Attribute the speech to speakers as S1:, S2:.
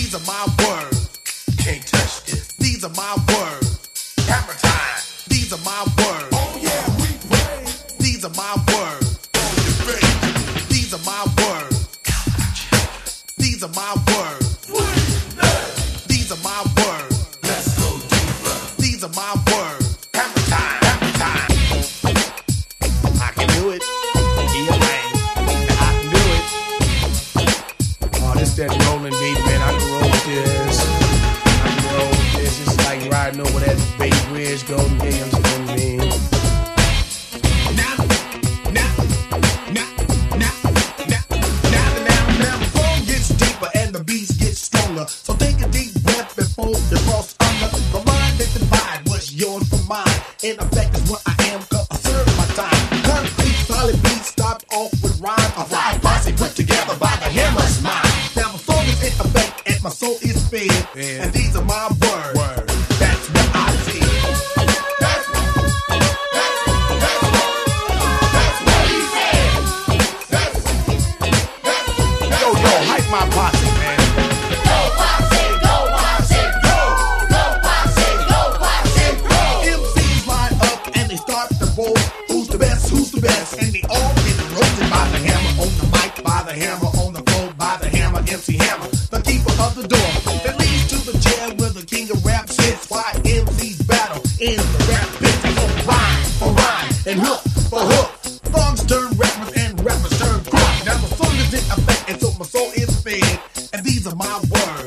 S1: These are my words. Can't touch this. These are my words. Hammer time. These are my words. Oh yeah, we pray. These are my words. On your face. These are my words. These are my words. These are my words. Let's go deeper. These are my words. Hammer time. Hammer time. I can do it. Yeah, man. I can do it. Oh, this that rolling beat, man. I can roll with this. I can roll with this. It's like riding over that Bay Bridge, Golden Gate. You understand what I mean? Now, the song gets deeper and the beats get stronger. So take a deep breath before you cross under. The line that divide was yours for mine. In effect is what I am, cause I serve my time. Concrete, solid beats stopped off with rhyme. A rhyme posse put together by the hammer's mind. Now the song is in effect and my soul is fed. Yeah. And these are my words. That's what I see. That's what he said. Yo, hype my posse, man.
S2: Go posse, go posse, go! Go posse, go posse, go!
S1: MCs line up and they start to roll. Who's the best? Who's the best? And they all get roasted by the hammer on the mic, by the hammer on the floor, by the hammer, MC Hammer, the keeper of the door that leads to the chair where the king of rap sits. Why MCs battle in the rap pit for rhyme, and hook for hook. Thugs turn rappers and rappers turn crook. Now the song is in effect and so my soul is fed. And these are my words.